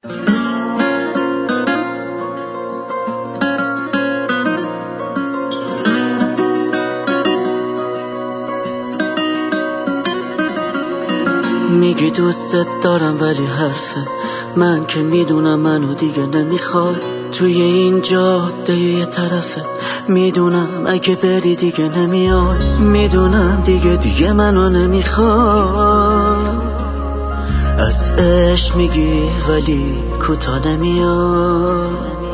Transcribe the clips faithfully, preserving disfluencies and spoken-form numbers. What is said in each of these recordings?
میگی دوستت دارم ولی حرفه من که میدونم منو دیگه نمیخوای توی این جاده یه طرفه میدونم اگه بری دیگه نمیای میدونم دیگه دیگه منو نمیخوای از عشق میگی ولی کوتاه نمیای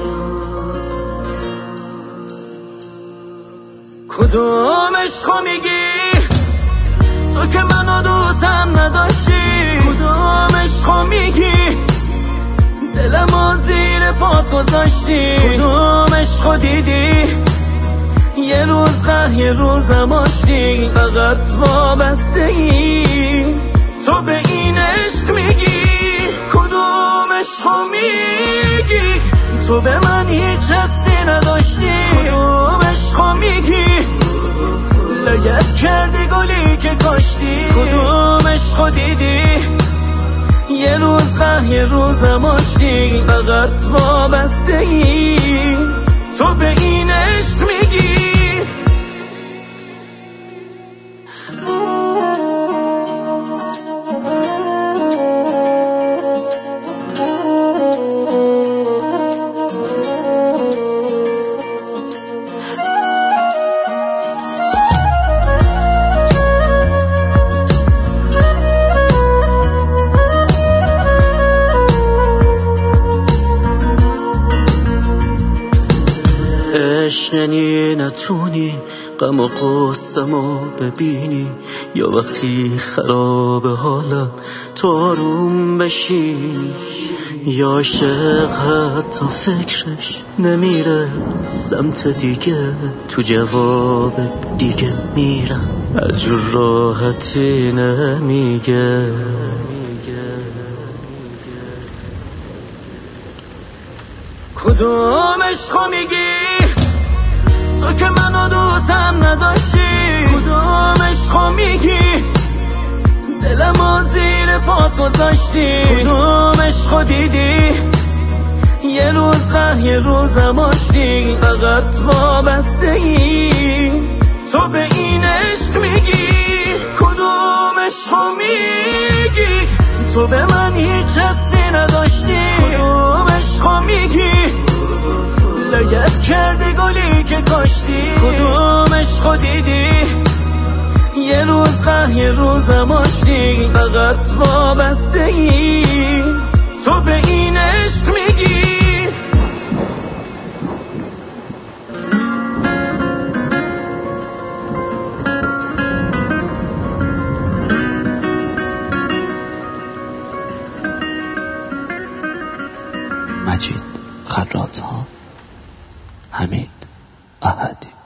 کدوم عشقو میگی تو که منو دوستم نداشتی کدوم عشقو میگی دلمو زیر پات گذاشتی کدوم عشقو دیدی یه روز قهر یه روزم آشتی فقط وابستگی تو به این عشق میگی کدوم عشقو میگی تو به من هیچ حسی نداشتی کدوم عشقو میگی لگد کردی گلی که کاشتی کدوم عشقو دیدی یه روز قهر یه روزم آشتی فقط وابستگی تو به این عشق میگی عشق یعنی نتونی غم و غصه‌مو ببینی یا وقتی خراب حالم تو آروم بشینی یا عاشق حتی فکرش نمیره سمت دیگه تو جواب دیگه میرم از جور راحتی نمیگه کدوم عشقو میگی تو که منو دوستم نداشتی کدوم عشقو میگی دلمو زیر پات گذاشتی کدوم عشقو دیدی یه روز قهر یه روزم آشتی فقط وابستگی تو به این عشق میگی کدوم عشقو میگی تو به من هیچ حسی نداشتی کدوم عشقو میگی لگد کردی گلی که کاشتی کدوم عشقو دیدی یه روز قهر یه روزم آشتی فقط وابستگی تو به این عشق میگی مجید خراط‌ها، حمید احدی.